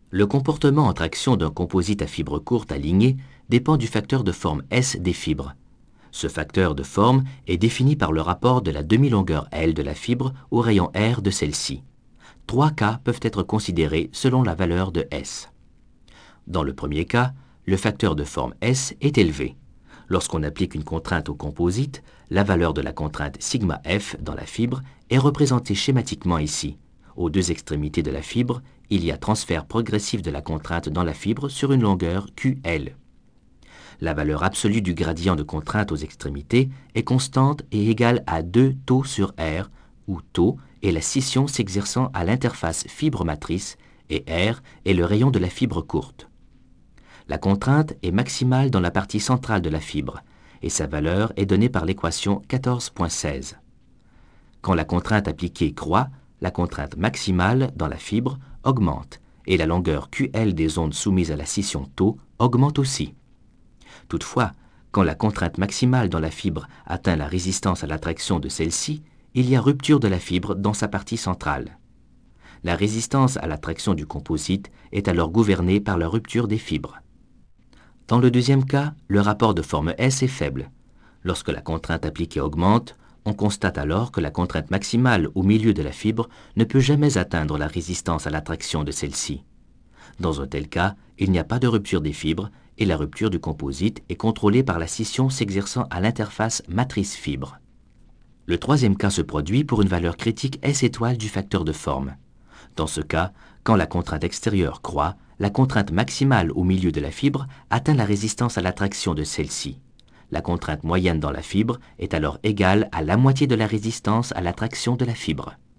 Le comportement en traction d'un composite à fibre courte aligné dépend du facteur de forme S des fibres. Ce facteur de forme est défini par le rapport de la demi-longueur L de la fibre au rayon R de celle-ci. 3 cas peuvent être considérés selon la valeur de S. Dans le premier cas, le facteur de forme S est élevé. Lorsqu'on applique une contrainte au composite, la valeur de la contrainte sigma F dans la fibre est représentée schématiquement ici. Aux deux extrémités de la fibre, il y a transfert progressif de la contrainte dans la fibre sur une longueur QL. La valeur absolue du gradient de contrainte aux extrémités est constante et égale à 2 taux sur R, où taux est la scission s'exerçant à l'interface fibre-matrice et R est le rayon de la fibre courte. La contrainte est maximale dans la partie centrale de la fibre et sa valeur est donnée par l'équation 14.16. Quand la contrainte appliquée croît, la contrainte maximale dans la fibre augmente et la longueur QL des ondes soumises à la scission taux augmente aussi. Toutefois, quand la contrainte maximale dans la fibre atteint la résistance à l'attraction de celle-ci, il y a rupture de la fibre dans sa partie centrale. La résistance à l'attraction du composite est alors gouvernée par la rupture des fibres. Dans le deuxième cas, le rapport de forme S est faible. Lorsque la contrainte appliquée augmente, on constate alors que la contrainte maximale au milieu de la fibre ne peut jamais atteindre la résistance à l'attraction de celle-ci. Dans un tel cas, il n'y a pas de rupture des fibres et la rupture du composite est contrôlée par la scission s'exerçant à l'interface matrice-fibre. Le troisième cas se produit pour une valeur critique S étoile du facteur de forme. Dans ce cas, quand la contrainte extérieure croît, la contrainte maximale au milieu de la fibre atteint la résistance à l'attraction de celle-ci. La contrainte moyenne dans la fibre est alors égale à la moitié de la résistance à l'attraction de la fibre.